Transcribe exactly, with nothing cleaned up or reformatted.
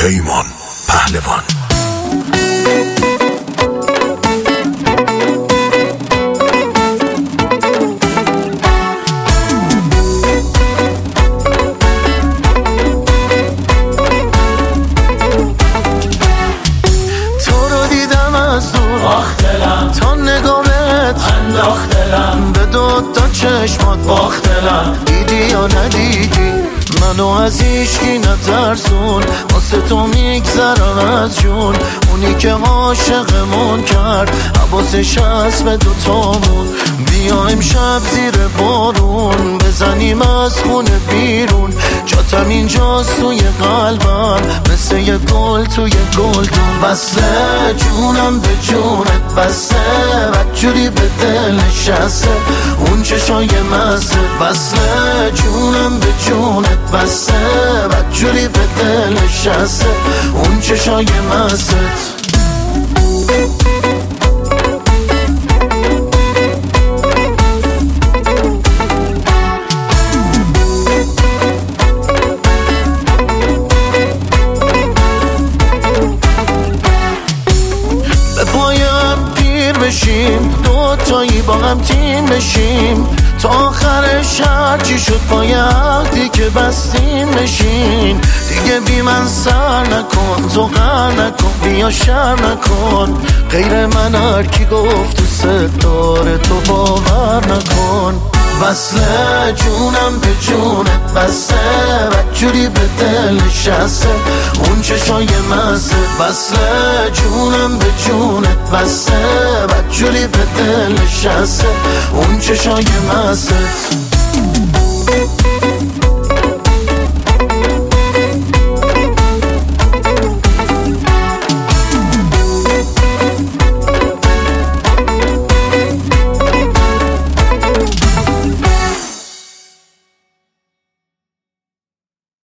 پیمان پهلوان. تو رو دیدم از دور باختلم تا نگامت انداختلم به دو تا چشمات باختلم دیدی یا ندیدی منو از هیچکی نترسون واسه تو میگذرم از جون اونی که عاشقمون کرد حواسش هست به دوتامون بیایم شب زیر بارون بزنیم از خونه بیرون جاتم اینجاست توی قلبم مثل یه گل توی گلدون بسته جونم به جونت بسته بدجوری به دل نشسته اون چشای مزه بسته جونم به جونت بسته بدجوری به دل نشسته اون چشای مزه به پایم پیر بشیم دو تایی با هم تیم بشیم تا آخرش هرچی شد پای عهدی که بستیم بشین دیگه بی من سر نکن تو غر نکن بیا شر نکن غیر من هر کی گفت تو ستاره تو باور نکن وصله جونم به جونت بسته بدجوری به دل نشسته اون چشای مزه وصله جونم به جونت بسته بدجوری به دل نشسته اون چشای مزه